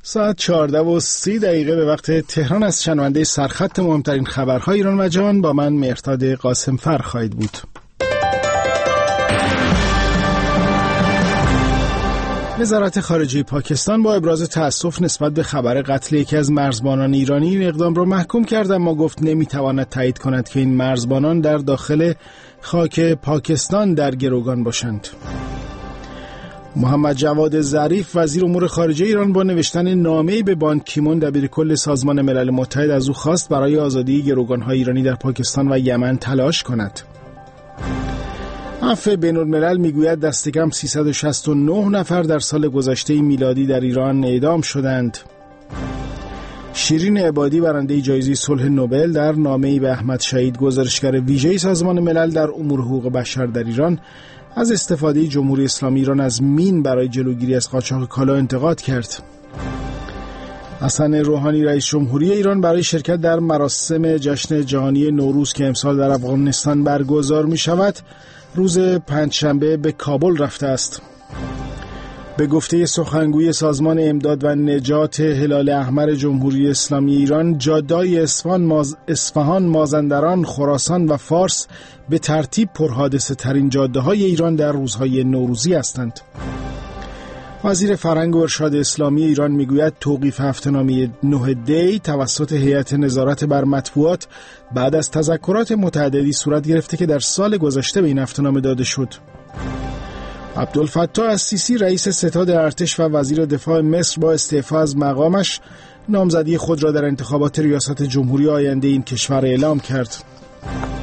ساعت 14:30 به وقت تهران از شنونده سرخط مهمترین خبرهای ایران و جهان با من مهرداد قاسمفر خواهید بود. وزارت خارجه پاکستان با ابراز تأسف نسبت به خبر قتل یکی از مرزبانان ایرانی این اقدام را محکوم کرد، اما گفت نمیتواند تایید کند که این مرزبانان در داخل خاک پاکستان در گروگان باشند. محمد جواد ظریف وزیر امور خارجه ایران با نوشتن نامه‌ای به بان کی مون دبیرکل سازمان ملل متحد از او خواست برای آزادی گروگان‌های ایرانی در پاکستان و یمن تلاش کند. عفو بین‌الملل میگوید دست کم 369 نفر در سال گذشته میلادی در ایران اعدام شدند. شیرین عبادی برنده جایزه صلح نوبل در نامه‌ای به احمد شهید گزارشگر ویژه سازمان ملل در امور حقوق بشر در ایران از استفاده جمهوری اسلامی ایران از مین برای جلوگیری از قاچاق کالا انتقاد کرد. حسن روحانی رئیس جمهوری ایران برای شرکت در مراسم جشن جهانی نوروز که امسال در افغانستان برگزار می شود روز پنجشنبه به کابل رفته است. به گفته سخنگوی سازمان امداد و نجات هلال احمر جمهوری اسلامی ایران، جاده‌های اصفهان، مازندران، خراسان و فارس به ترتیب پرحادثه ترین جاده‌های ایران در روزهای نوروزی هستند. وزیر فرهنگ و ارشاد اسلامی ایران میگوید توقیف هفته‌نامه 9 دی توسط هیئت نظارت بر مطبوعات بعد از تذکرات متعددی صورت گرفته که در سال گذشته به این هفته‌نامه داده شد. عبدالفتاح السیسی رئیس ستاد ارتش و وزیر دفاع مصر با استعفا از مقامش نامزدی خود را در انتخابات ریاست جمهوری آینده این کشور اعلام کرد.